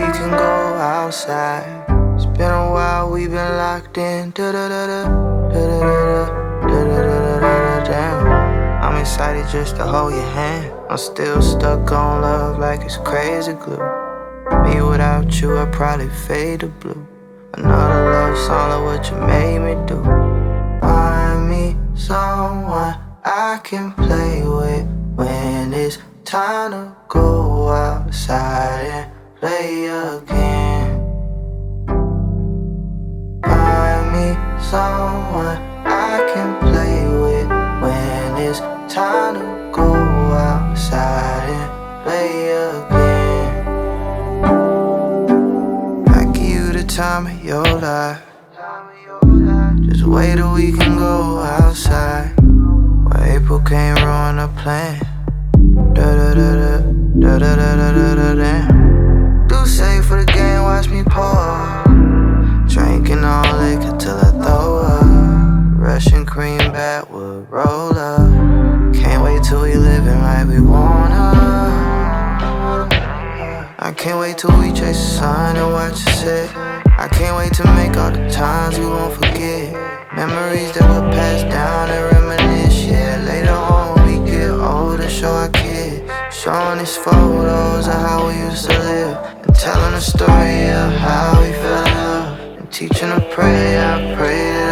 can go outside. It's been a while, we've been locked in. Damn, I'm excited just to hold your hand. I'm still stuck on love like it's crazy glue. Me without you, I probably fade to blue. Another love song like what you made me do. Find me someone I can play with when it's time to go outside and play again. Find me someone I can play with when it's time to go outside and play again. I give you the time of your life. Just wait till we can go outside. Well, April can't ruin the plan. Do say for the game, watch me pour. Drinking all liquor till I throw up. Russian cream backwood roll up. Can't wait till we living like we wanna. I can't wait till we chase the sun and watch it set. I can't wait to make all the times we won't forget. Memories that will pass down and reminisce. Yeah, later on when we get older, show our kids. Showing these photos of how we used to live. And telling the story of how we fell in love. And teaching to pray, I pray that